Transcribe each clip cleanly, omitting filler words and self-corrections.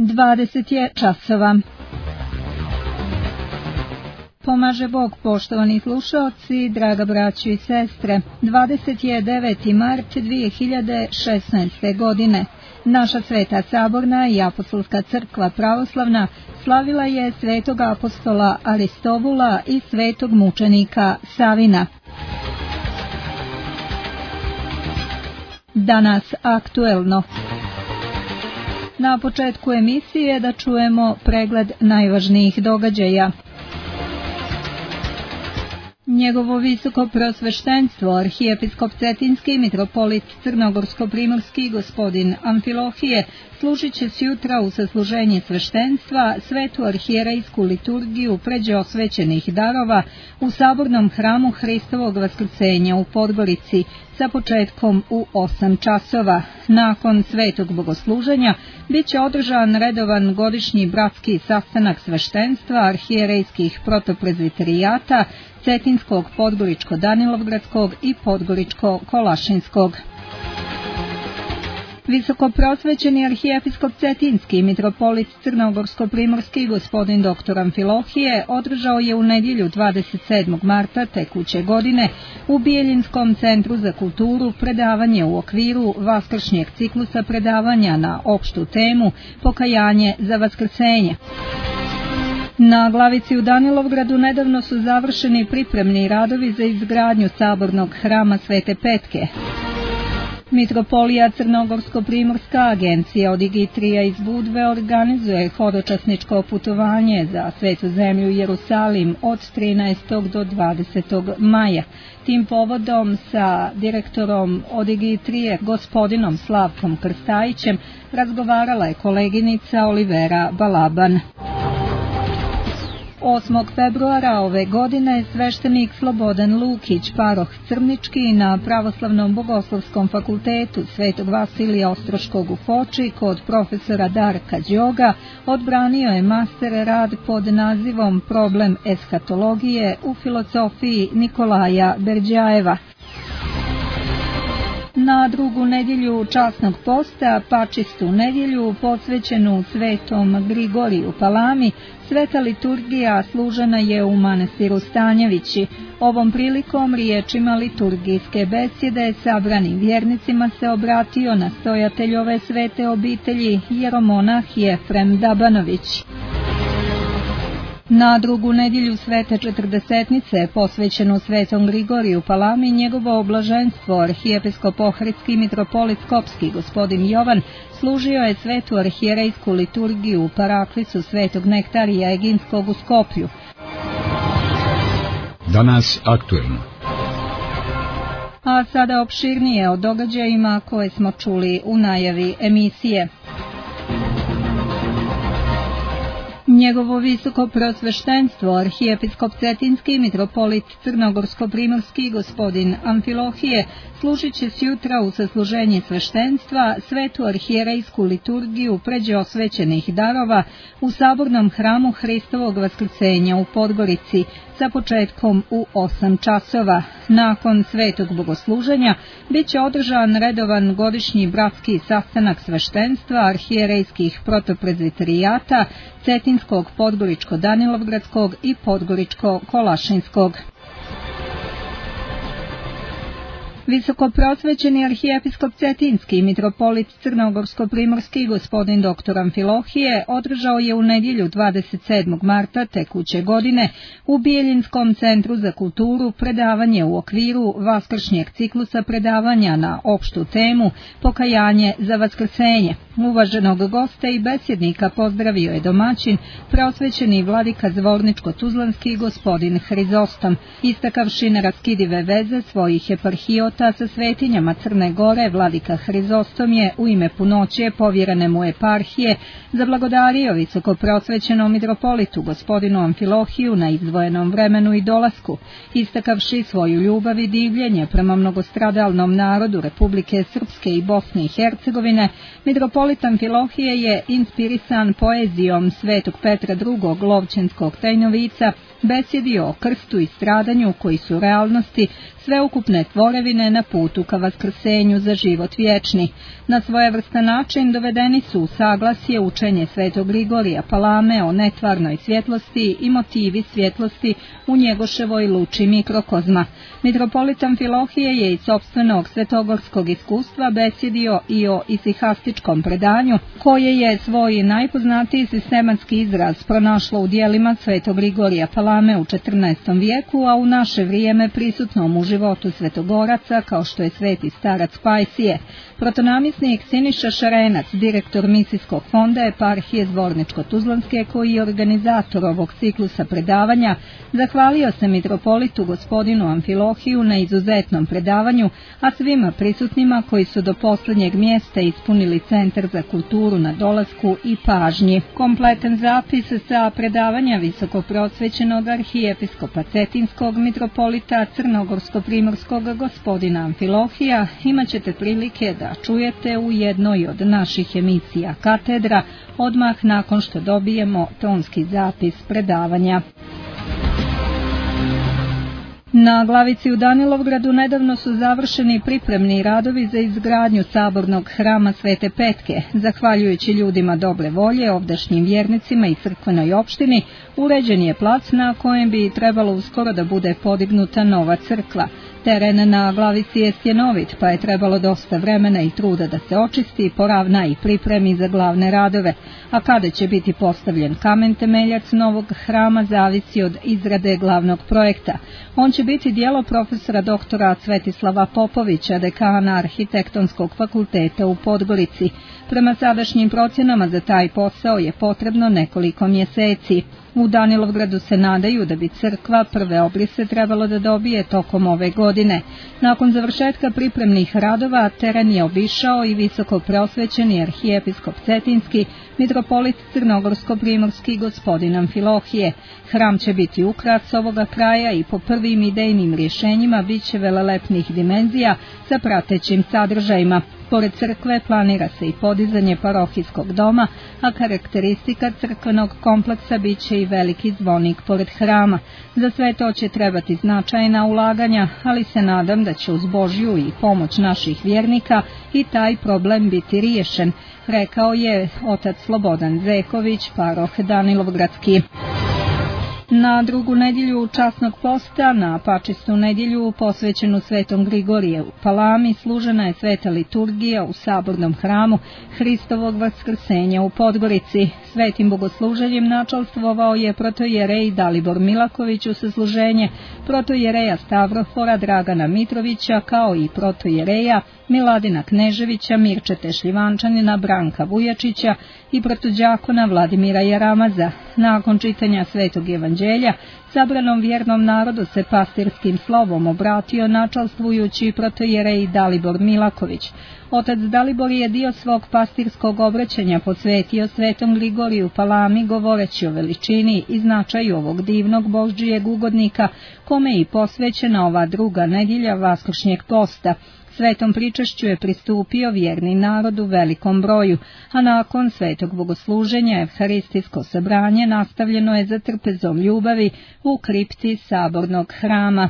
20 je časova. Pomaže Bog, poštovani slušaoci, draga braćo i sestre. 29. mart 2016. godine. Naša Sveta Saborna i Apostolska crkva pravoslavna slavila je svetog apostola Aristovula i svetog mučenika Savina. Danas aktuelno. Na početku emisije da čujemo pregled najvažnijih događaja. Njegovo visoko prosveštenstvo, arhijepiskop Cetinski, mitropolit Crnogorsko-primorski, gospodin Amfilohije, služit će sjutra u sasluženje sveštenstva svetu arhijerejsku liturgiju pređe osvećenih darova u sabornom hramu Hristovog vaskrsenja u Podgorici sa početkom u 8 časova. Nakon svetog bogosluženja bit će održan redovan godišnji bratski sastanak sveštenstva arhijerejskih protoprezviterijata Cetinskog, Podgoričko-Danilovgradskog i Podgoričko-Kolašinskog. Visokoprosvećeni arhijepiskop Cetinski, mitropolit Crnogorsko-primorski, gospodin dr. Amfilohije, održao je u nedjelju 27. marta tekuće godine u Bijeljinskom centru za kulturu predavanje u okviru vaskršnjeg ciklusa predavanja na opštu temu Pokajanje za vaskrsenje. Na Glavici u Danilovgradu nedavno su završeni pripremni radovi za izgradnju sabornog hrama Svete Petke. Mitropolija Crnogorsko-primorska, agencija od Igitrija iz Budve organizuje hodočasničko putovanje za Svetu zemlju Jerusalim od 13. do 20. maja. Tim povodom sa direktorom od Igitrije, gospodinom Slavkom Krstajićem, razgovarala je koleginica Olivera Balaban. 8. februara ove godine sveštenik Slobodan Lukić, paroh Crnički, na Pravoslavnom bogoslovskom fakultetu Svetog Vasilija Ostroškog u Foči kod profesora Darka Đoga odbranio je master rad pod nazivom Problem eshatologije u filozofiji Nikolaja Berđajeva. Na drugu nedjelju časnog posta, pačistu nedjelju, posvećenu svetom Grigoriju Palami, sveta liturgija služena je u manastiru Stanjevići. Ovom prilikom riječima liturgijske besjede sabranim vjernicima se obratio nastojatelj ove svete obitelji, jeromonah Jefrem Dabanović. Na drugu nedjelju svete četrdesetnice, posvećenu svetom Grigoriju Palami, njegovo oblaženstvo, arhijepiskop ohridski mitropolit Skopski, gospodin Jovan, služio je svetu arhijerejsku liturgiju u paraklisu svetog Nektarija Eginskog u Skoplju. Danas aktuelno. A sada opširnije o događajima koje smo čuli u najavi emisije. Njegovo visoko prosveštenstvo, arhijepiskop Cetinski, mitropolit Crnogorsko-primorski, gospodin Amfilohije, služit će sjutra u sasluženje sveštenstva svetu arhijerejsku liturgiju pređe osvećenih darova u sabornom hramu Hristovog vaskrsenja u Podgorici sa početkom u 8 časova. Nakon svetog bogosluženja bit će održan redovan godišnji bratski sastanak sveštenstva arhijerejskih protoprezviterijata Cetinskog, Podgoričko-Danilovgradskog i Podgoričko-Kolašinskog. Visokoprosvećeni arhijepiskop Cetinski, mitropolit Crnogorsko-primorski, gospodin dr. Amfilohije, održao je u nedjelju 27. marta tekuće godine u Bijeljinskom centru za kulturu predavanje u okviru vaskršnjeg ciklusa predavanja na opštu temu Pokajanje za vaskrsenje. Uvaženog gosta i besjednika pozdravio je domaćin, preosvećeni vladika Zvorničko-Tuzlanski gospodin Hrizostom, istakavši neraskidive veze svojih eparhijota sa svetinjama Crne Gore. Vladika Hrizostom je u ime punoće povjerene mu eparhije zablagodario visokoprosvećenom mitropolitu gospodinu Amfilohiju na izdvojenom vremenu i dolasku, istakavši svoju ljubav i divljenje prema mnogostradalnom narodu Republike Srpske i Bosne i Hercegovine. Mitropolit Amfilohije je inspirisan poezijom svetog Petra II. Lovćenskog Tajnovica besjedio o krstu i stradanju koji su realnosti sveukupne tvorevine na putu ka vaskrsenju za život vječni. Na svojevrstan način dovedeni su u saglasje učenje svetog Grigorija Palame o netvarnoj svjetlosti i motivi svjetlosti u Njegoševoj luči mikrokozma. Mitropolit Amfilohije je iz sopstvenog svetogorskog iskustva besjedio i o isihastičkom predanju, koje je svoj najpoznatiji sistematski izraz pronašlo u dijelima svetog Grigorija Palame u 14. vijeku, a u naše vrijeme prisutnom u životu svetogoraca kao što je sveti starac Pajsije. Protonamisnik Siniša Šarenac, direktor misijskog fonda eparhije Zvorničko-Tuzlanske, koji je organizator ovog ciklusa predavanja, zahvalio se mitropolitu gospodinu Amfilohiju na izuzetnom predavanju, a svima prisutnima koji su do posljednjeg mjesta ispunili Centar za kulturu na dolasku i pažnji. Kompletan zapis sa predavanja visoko prosvećenog arhijepiskopa Cetinskog mitropolita Crnogorsko-primorskog gospodina Amfilohija imat ćete prilike da čujete u jednoj od naših emisija Katedra odmah nakon što dobijemo tonski zapis predavanja. Na Glavici u Danilovgradu nedavno su završeni pripremni radovi za izgradnju sabornog hrama Svete Petke. Zahvaljujući ljudima dobre volje, ovdašnjim vjernicima i crkvenoj opštini, uređen je plac na kojem bi trebalo uskoro da bude podignuta nova crkva. Teren na Glavici je stjenovit, pa je trebalo dosta vremena i truda da se očisti, poravna i pripremi za glavne radove, a kada će biti postavljen kamen temeljac novog hrama zavisi od izrade glavnog projekta. On će biti djelo profesora doktora Svetislava Popovića, dekana Arhitektonskog fakulteta u Podgorici. Prema sadašnjim procjenama za taj posao je potrebno nekoliko mjeseci. U Danilovgradu se nadaju da bi crkva prve obrise trebalo da dobije tokom ove godine. Nakon završetka pripremnih radova teren je obišao i visoko preosvećeni arhijepiskop Cetinski, mitropolit Crnogorsko-primorski gospodin Amfilohije. Hram će biti ukras ovoga kraja i po prvim idejnim rješenjima bit će velelepnih dimenzija sa pratećim sadržajima. Pored crkve planira se i podizanje parohijskog doma, a karakteristika crkvenog kompleksa bit će i veliki zvonik pored hrama. Za sve to će trebati značajna ulaganja, ali se nadam da će uz Božju i pomoć naših vjernika i taj problem biti riješen, rekao je otac Slobodan Zeković, paroh Danilovgradski. Na drugu nedjelju časnog posta, na pačistu nedjelju posvećenu svetom Grigoriju Palami, služena je sveta liturgija u sabornom hramu Hristovog vaskrsenja u Podgorici. Svetim bogosluženjem načalstvovao je protojerej Dalibor Milaković u sasluženje, protojereja Stavrofora Dragana Mitrovića, kao i protojereja Miladina Kneževića, Mirčete Šljivančanina, Branka Vujačića i protođakona Vladimira Jaramaza. Nakon čitanja svetog evanđelja, sabranom vjernom narodu se pastirskim slovom obratio načalstvujući protojerej Dalibor Milaković. Otac Dalibor je dio svog pastirskog obraćanja posvetio svetom Grigoriju Palami, govoreći o veličini i značaju ovog divnog božjeg ugodnika, kome je i posvećena ova druga nedjelja vaskršnjeg posta. Svetom pričašću je pristupio vjerni narod u velikom broju, a nakon svetog bogosluženja evharistijsko sabranje nastavljeno je za trpezom ljubavi u kripti sabornog hrama.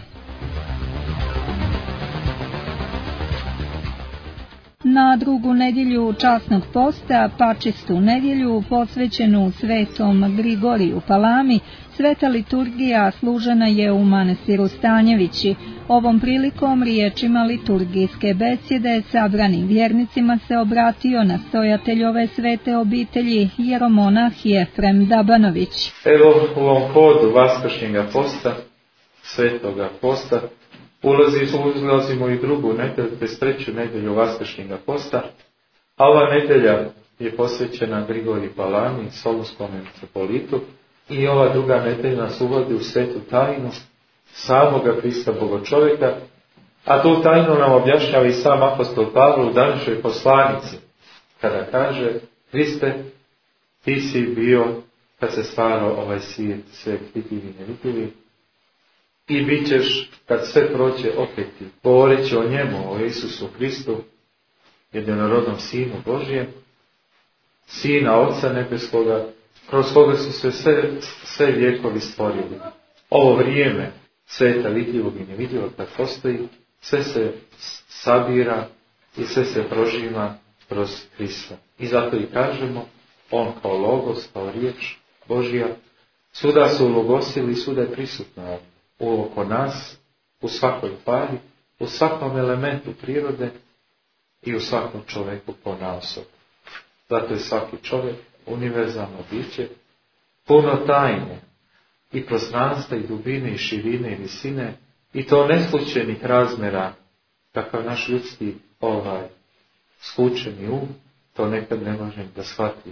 Na drugu nedjelju časnog posta, pačistu nedjelju posvećenu svetom Grigoriju Palami, sveta liturgija služena je u manastiru Stanjevići. Ovom prilikom riječima liturgijske besjede sabranim vjernicima se obratio nastojatelj ove svete obitelji, jeromonah Jefrem Dabanović. Evo u ovom povodu vaskršnjega posta, svetoga posta, ulazimo i drugu nedjelju, bez treću nedjelju vaskršnjega posta, a ova nedjelja je posvećena Grigoriju Palami, Solunskom mitropolitu, i ova druga nedjelja nas uvodi u svetu tajnu samoga Krista Bogočovjeka, a tu tajnu nam objašnjava i sam apostol Pavle u današnjoj poslanici, kada kaže: Kriste, ti si bio kad se stvarao ovaj svijet, sve vidljivi i nevidljivi, i bit ćeš kad sve prođe opet ti, govoreći o njemu, o Isusu Kristu, jedinorodnom Sinu Božijem, Sina Oca Nebeskoga, kroz koga su se sve vijekovi stvorili. Ovo vrijeme sveta vidljivog i nevidljivog kad postoji, sve se sabira i sve se prožima kroz Krista. I zato i kažemo, on kao logos, kao riječ Božja, svuda su ulogosili, svuda je prisutna oko nas, u svakoj pari, u svakom elementu prirode i u svakom čovjeku ponaosob. Zato je svaki čovjek univerzalno biće, puno tajne i prostranstva i dubine i širine i visine i to neslučajnih razmjera, kakav naš ljudski skučeni to nekad ne možem da shvati.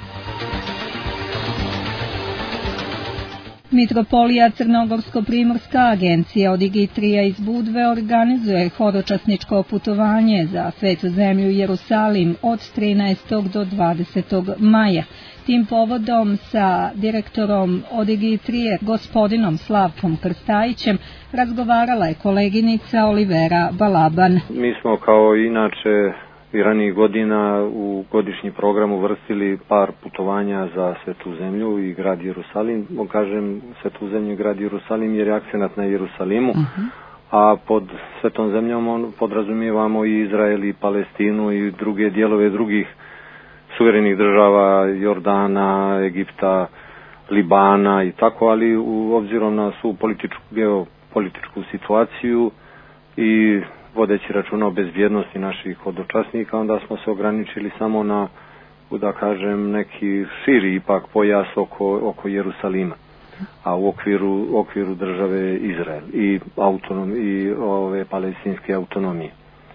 Mitropolija Crnogorsko-primorska agencija od Igitrija iz Budve organizuje horočasničko putovanje za Svetu zemlju Jerusalim od 13. do 20. maja. Tim povodom sa direktorom od Igitrije, gospodinom Slavkom Krstajićem, razgovarala je koleginica Olivera Balaban. Mi smo kao inače i ranijih godina u godišnji program uvrstili par putovanja za Svetu zemlju i grad Jerusalim. Kažem Svetu zemlju i grad Jerusalim jer je akcenat na Jerusalimu, a pod Svetom zemljom podrazumijevamo i Izrael i Palestinu i druge dijelove drugih suverenih država, Jordana, Egipta, Libana i tako, ali obzirom na svu geopolitičku situaciju i vodeći računa o bezbjednosti naših hodočasnika, onda smo se ograničili samo na, da kažem, neki širi ipak pojas oko Jerusalima, a u okviru države Izrael i ove palestinske autonomije.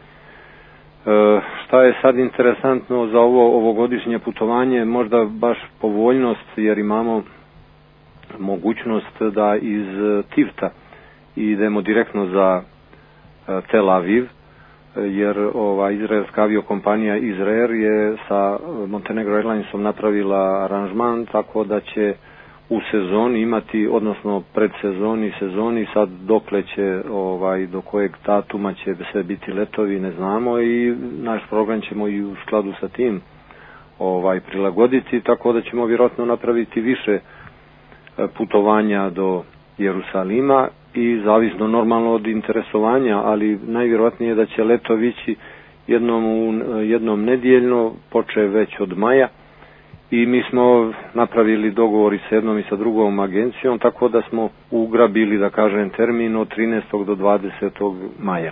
Šta je sad interesantno za ovogodišnje putovanje, možda baš povoljnost jer imamo mogućnost da iz Tivta idemo direktno za Tel Aviv, jer ova izraelska aviokompanija Izrael je sa Montenegro Airlinesom napravila aranžman tako da će u sezoni imati, odnosno predsezoni i sezoni, sad dokle će, do kojeg datuma će sve biti letovi ne znamo i naš program ćemo i u skladu sa tim prilagoditi, tako da ćemo vjerojatno napraviti više putovanja do Jerusalima i zavisno normalno od interesovanja, ali najvjerojatnije da će letovi ići jednom nedjeljno, počev već od maja. I mi smo napravili dogovor i sa jednom i sa drugom agencijom, tako da smo ugrabili, da kažem, termin od 13. do 20. maja.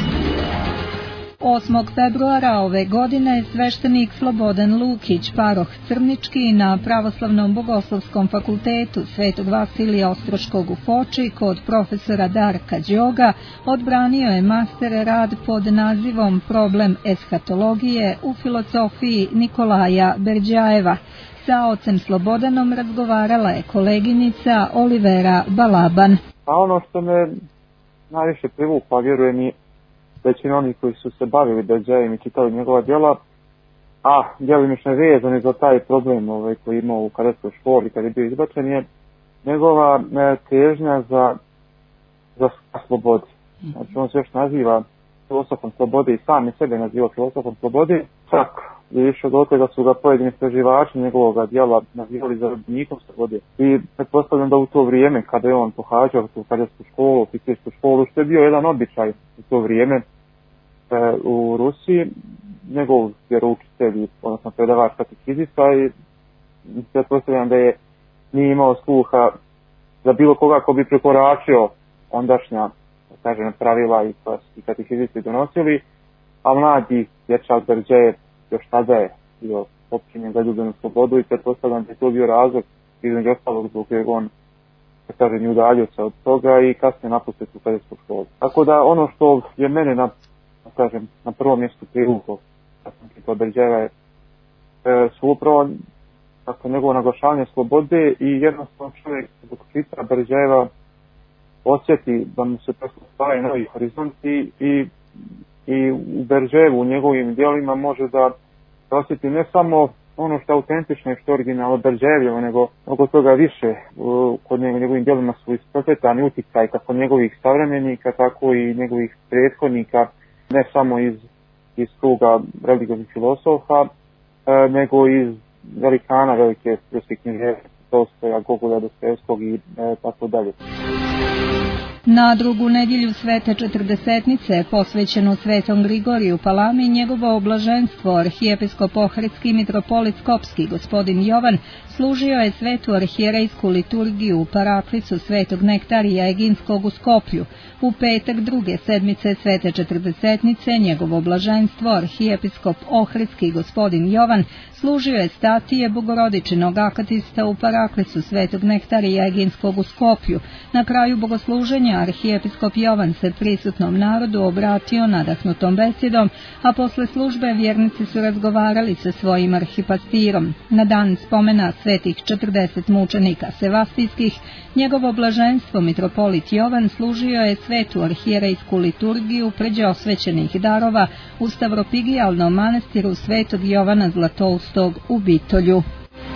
8. februara ove godine sveštenik Slobodan Lukić, paroh Crnički, na Pravoslavnom bogoslovskom fakultetu Svetog Vasilija Ostroškog u Foči kod profesora Darka Đoga odbranio je master rad pod nazivom Problem eshatologije u filozofiji Nikolaja Berđajeva. Sa ocem Slobodanom razgovarala je koleginica Olivera Balaban. A ono što me najviše privuklo, vjerujem i većina onih koji su se bavili Berđajem i čitali njegova djela, a djelimično je vezan za taj problem koji je imao u kadetskoj školi kad je bio izbačen, je njegova težnja za slobodi. Znači on se još naziva filozofom slobode i sam je sebe naziva filozofom slobode. Čak je išao do toga da su ga pojedini istraživači njegovog djela nazivali zarobljenikom slobode. I pretpostavljam da u to vrijeme kada je on pohađao tu kadetsku školu, oficersku školu, što je bio jedan običaj u to vrijeme u Rusiji, njegov vjeroučitelj, odnosno predavač katekizista, i pretpostavljam da je nije imao sluha za bilo koga ko bi prekoračio ondašnja, kažem, pravila i katekizisti donosili, a mladi dječak Berđajev još tada je bio općinjen za ljubljenu slobodu i pretpostavljam da je to bio razlog između ostalog zbog kojeg on, da kažem, udaljio se od toga i kasnije napustio tu kadetsku školu. Tako da ono što je mene na prvom mjestu privuklo kod Berđajeva su upravo njegovo naglašavanje slobode i jednostavno čovjek dok čita Berđajeva osjeti da mu se prosto stvaraju novi horizonti i u Berđajevu, u njegovim djelima može da osjeti ne samo ono što je autentično i što je originalno Berđajevo, nego mnogo toga više. Kod njegovim djelima su isprepletani utjecaj kako njegovih savremenika, tako i njegovih prethodnika, ne samo iz kruga religioznih filosofa, nego iz velikana velike ruske književnosti, Tolstoja, Gogola, Dostojevskog i tako dalje. Na drugu nedjelju Svete četrdesetnice, posvećenu Svetom Grigoriju Palami, njegovo oblaženstvo, arhijepiskop ohridski mitropolit Skopski gospodin Jovan, služio je svetu arhijerejsku liturgiju u paraklisu Svetog Nektarija Eginskog u Skoplju. U petak druge sedmice Svete četrdesetnice, njegovo oblaženstvo, arhijepiskop ohridski gospodin Jovan, služio je statije Bogorodičinog akatista u paraklisu Svetog Nektarija Eginskog u Skoplju. Na kraju bogosluženja arhijepiskop Jovan se prisutnom narodu obratio nadahnutom besedom, a posle službe vjernici su razgovarali sa svojim arhipastirom. Na dan spomena svetih 40 mučenika sevastijskih, njegovo blaženstvo mitropolit Jovan služio je svetu arhijerejsku liturgiju pređe osvećenih darova u Stavropigijalnom manastiru Svetog Jovana Zlatoustog u Bitolju.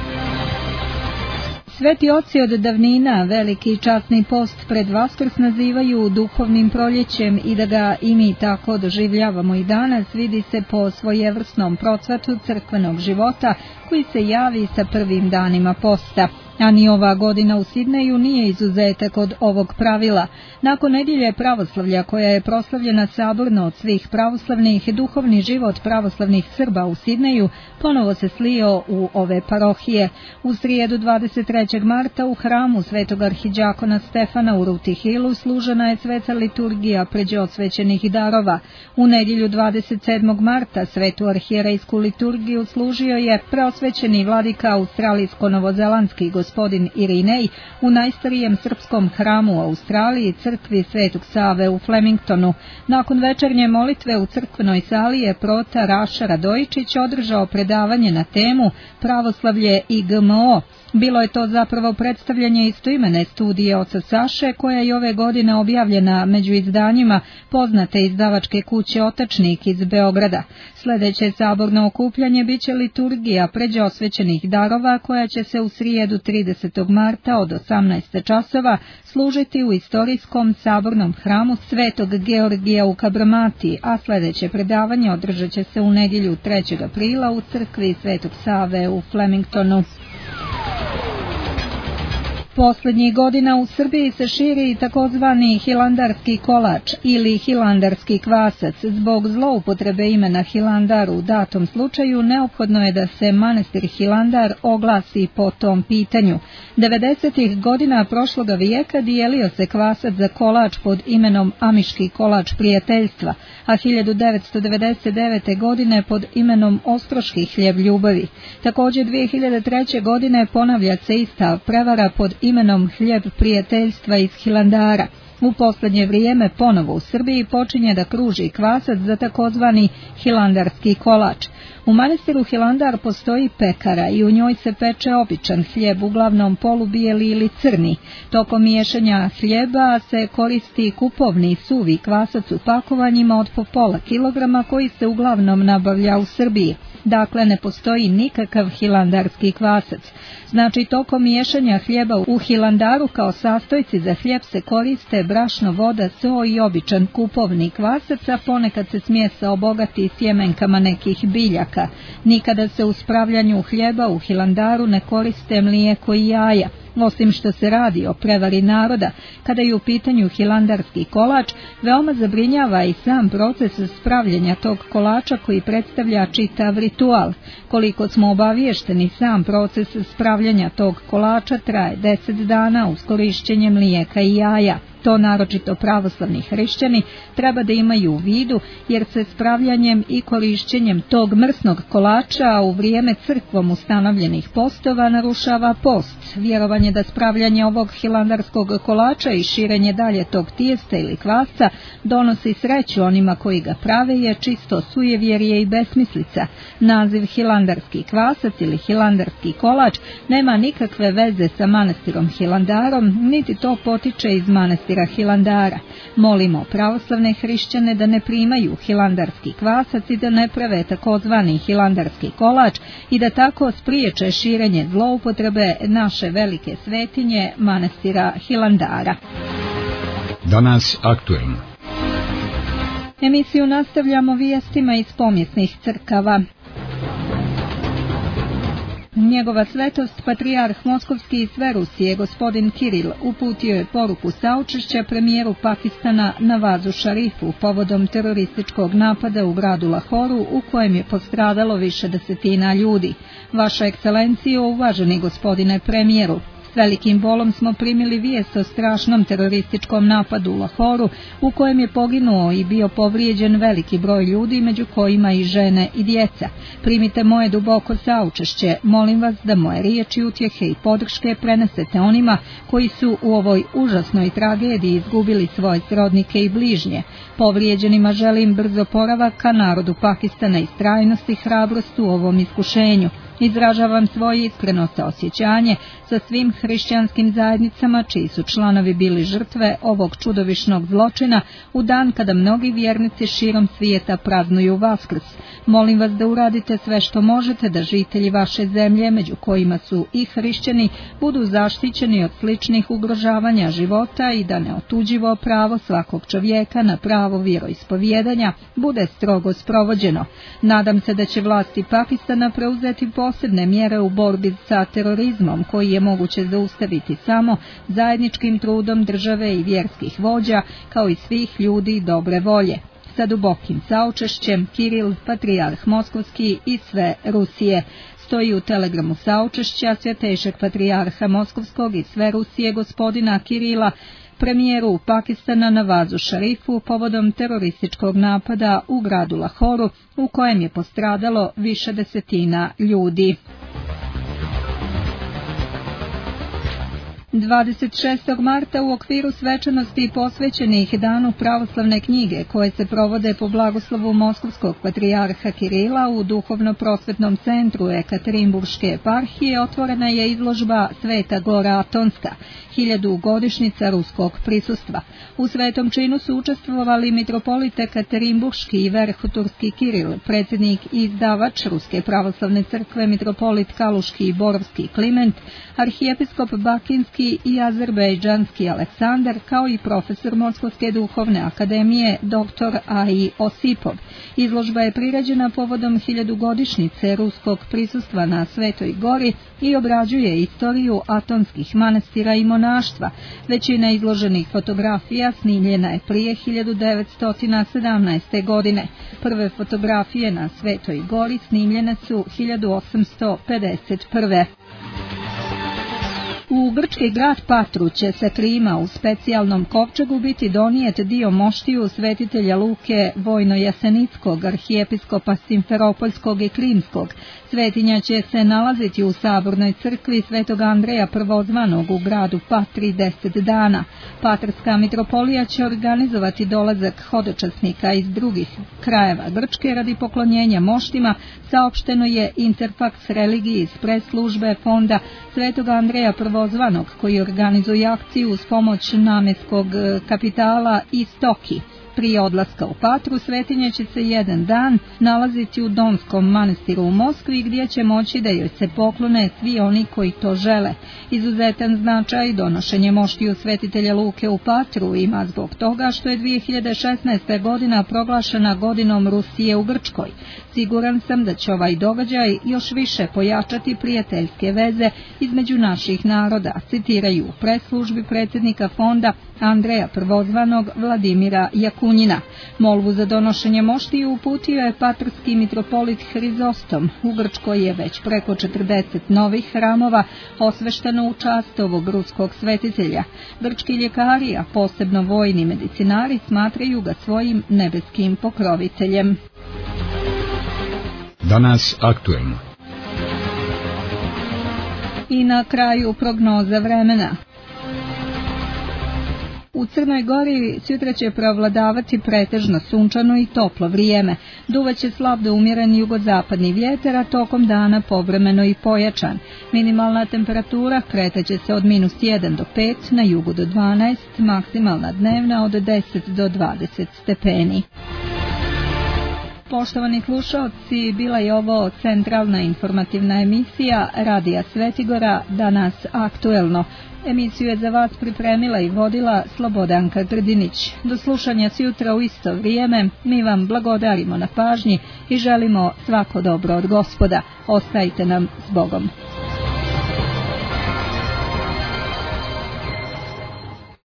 Sveti oci od davnina veliki i časni post pred Vaskrs nazivaju duhovnim proljećem i da ga i mi tako doživljavamo i danas vidi se po svojevrsnom procvatu crkvenog života koji se javi sa prvim danima posta. A ni ova godina u Sidneju nije izuzetak od ovog pravila. Nakon nedjelje pravoslavlja koja je proslavljena saborno od svih pravoslavnih, duhovni život pravoslavnih Srba u Sidneju ponovo se slio u ove parohije. U srijedu 23. marta u hramu Svetog arhidžakona Stefana u Rutihilu služena je sveta liturgija pređe osvećenih darova. U nedjelju 27. marta svetu arhijerejsku liturgiju služio je preosvećeni vladika australijsko-novozelandski gospodin Irinej u najstarijem srpskom hramu u Australiji, crkvi Svetog Save u Flemingtonu. Nakon večernje molitve u crkvenoj sali je prota Raša Radojičić održao predavanje na temu Pravoslavlje i GMO. Bilo je to zapravo predstavljanje istoimene studije oca Saše, koja je ove godine objavljena među izdanjima poznate izdavačke kuće Otačnik iz Beograda. Sljedeće saborno okupljanje biće liturgija pređe osvećenih darova koja će se u srijedu 30. marta od 18 časova služiti u istorijskom sabornom hramu Svetog Georgija u Kabramati, a sljedeće predavanje održat će se u nedjelju 3. aprila u crkvi Svetog Save u Flemingtonu. Posljednjih godina u Srbiji se širi takozvani hilandarski kolač ili hilandarski kvasac. Zbog zloupotrebe imena Hilandar u datom slučaju neophodno je da se manastir Hilandar oglasi po tom pitanju. 90. godina prošloga vijeka dijelio se kvasac za kolač pod imenom Amiški kolač prijateljstva, a 1999. godine pod imenom Ostroški hljeb ljubavi. Također 2003. godine ponavlja se ista prevara pod imenom hljeb prijateljstva iz Hilandara. U posljednje vrijeme ponovo u Srbiji počinje da kruži kvasac za takozvani hilandarski kolač. U manastiru Hilandar postoji pekara i u njoj se peče običan hljeb, uglavnom polubijeli ili crni. Tokom miješanja hljeba se koristi kupovni suvi kvasac u pakovanjima od po pola kilograma koji se uglavnom nabavlja u Srbiji. Dakle, ne postoji nikakav hilandarski kvasac. Znači, tokom miješanja hljeba u Hilandaru kao sastojci za hljeb se koriste brašno, voda, so i običan kupovni kvasac, a ponekad se smjesa obogati sjemenkama nekih biljaka. Nikada se u spravljanju hljeba u Hilandaru ne koriste mlijeko i jaja. Osim što se radi o prevari naroda, kada je u pitanju hilandarski kolač, veoma zabrinjava i sam proces spravljanja tog kolača koji predstavlja čitav ritual. Koliko smo obaviješteni, sam proces spravljanja tog kolača traje 10 dana uz korišćenje mlijeka i jaja. To naročito pravoslavni hrišćani treba da imaju u vidu, jer se spravljanjem i korišćenjem tog mrsnog kolača u vrijeme crkvom ustanovljenih postova narušava post. Vjerovanje da spravljanje ovog hilandarskog kolača i širenje dalje tog tijesta ili kvasca donosi sreću onima koji ga prave je čisto sujevjerje i besmislica. Naziv hilandarski kvasac ili hilandarski kolač nema nikakve veze sa manastirom Hilandarom, niti to potiče iz manastira Hilandara. Molimo pravoslavne hrišćane da ne primaju hilandarski kvasac i da ne prave takozvani hilandarski kolač i da tako spriječe širenje zloupotrebe naše velike svetinje manastira Hilandara. Danas aktuelno. Emisiju nastavljamo vijestima iz pomjesnih crkava. Njegova svetost, patrijarh Moskovski i sve Rusije, gospodin Kiril, uputio je poruku saučešća premijeru Pakistana Navazu Šarifu povodom terorističkog napada u gradu Lahoru u kojem je postradalo više desetina ljudi. Vaša ekscelencijo, uvaženi gospodine premijeru, s velikim bolom smo primili vijest o strašnom terorističkom napadu u Lahoru u kojem je poginuo i bio povrijeđen veliki broj ljudi, među kojima i žene i djeca. Primite moje duboko saučešće, molim vas da moje riječi, utjehe i podrške prenesete onima koji su u ovoj užasnoj tragediji izgubili svoje srodnike i bližnje. Povrijeđenima želim brzo oporavak, a narodu Pakistana istrajnost i hrabrost u ovom iskušenju. Izražavam svoje iskreno saosjećanje sa svim hrišćanskim zajednicama čiji su članovi bili žrtve ovog čudovišnog zločina u dan kada mnogi vjernici širom svijeta praznuju Vaskrs. Molim vas da uradite sve što možete da žitelji vaše zemlje, među kojima su i hrišćani, budu zaštićeni od sličnih ugrožavanja života i da neotuđivo pravo svakog čovjeka na pravo vjeroispovjedanja bude strogo sprovođeno. Nadam se da će vlasti Pakistana preuzeti posebne mjere u borbi sa terorizmom koji je moguće zaustaviti samo zajedničkim trudom države i vjerskih vođa kao i svih ljudi dobre volje. Sa dubokim saučešćem, Kiril, patrijarh Moskovski i sve Rusije. Stoji u telegramu saučešća svjetejšeg patrijarha Moskovskog i sve Rusije gospodina Kirila premijeru Pakistana Navazu Šarifu povodom terorističkog napada u gradu Lahoru u kojem je postradalo više desetina ljudi. 26. marta u okviru svečanosti posvećenih Danu pravoslavne knjige koje se provode po blagoslovu Moskovskog patrijarha Kirila u duhovno-prosvetnom centru Ekaterinburške eparhije otvorena je izložba Sveta Gora Atonska, 1000 godišnjica ruskog prisustva. U svetom činu su učestvovali mitropolit Ekaterinburški i Verhuturski Kiril, predsjednik i izdavač Ruske pravoslavne crkve mitropolit Kaluški i Borovski Kliment, arhijepiskop Bakinski i azerbejdžanski Aleksandar, kao i profesor Moskovske duhovne akademije dr. A.I. Osipov. Izložba je priređena povodom 1000 godišnjice ruskog prisustva na Svetoj Gori i obrađuje istoriju atonskih manastira i monaštva. Većina izloženih fotografija snimljena je prije 1917. godine. Prve fotografije na Svetoj Gori snimljene su 1851. U grčki grad Patru će sa Krima u specijalnom kovčegu biti donijet dio moštiju svetitelja Luke Vojno-Jasenickog, arhijepiskopa Simferopoljskog i Krimskog. Svetinja će se nalaziti u sabornoj crkvi Svetog Andreja Prvozvanog u gradu Patri 10 dana. Patarska mitropolija će organizovati dolazak hodočasnika iz drugih krajeva Grčke radi poklonjenja moštima, saopšteno je Interfax religiji iz pres službe fonda Svetog Andreja Prvozvanog koji organizuje akciju uz pomoć namjenskog kapitala i stoki. Prije odlaska u Patru svetinja će se jedan dan nalaziti u Donskom manastiru u Moskvi gdje će moći da joj se poklone svi oni koji to žele. Izuzetan značaj donošenje moštiju svetitelja Luke u Patru ima zbog toga što je 2016. godina proglašena godinom Rusije u Grčkoj. Siguran sam da će ovaj događaj još više pojačati prijateljske veze između naših naroda, citiraju u presslužbi predsjednika fonda Andreja Prvozvanog Vladimira Jakunjina. Molbu za donošenje moštiju uputio je patarski mitropolit Hrizostom. U Grčkoj je već preko 40 novih hramova osvešteno u čast ovog ruskog svetitelja. Grčki ljekari, a posebno vojni medicinari, smatraju ga svojim nebeskim pokroviteljem. Danas aktuelno. I na kraju prognoza vremena. U Crnoj Gori sutra će preovladavati pretežno sunčano i toplo vrijeme. Duvaće slab do umjeren jugozapadni vjetar, a tokom dana povremeno i pojačan. Minimalna temperatura kretaće se od -1 do 5, na jugu do 12, maksimalna dnevna od 10 do 20 stepeni. Poštovani slušalci, bila je ovo centralna informativna emisija Radija Svetigora, danas aktuelno. Emisiju je za vas pripremila i vodila Slobodanka Grdinić. Do slušanja sutra u isto vrijeme, mi vam blagodarimo na pažnji i želimo svako dobro od Gospoda. Ostajte nam s Bogom.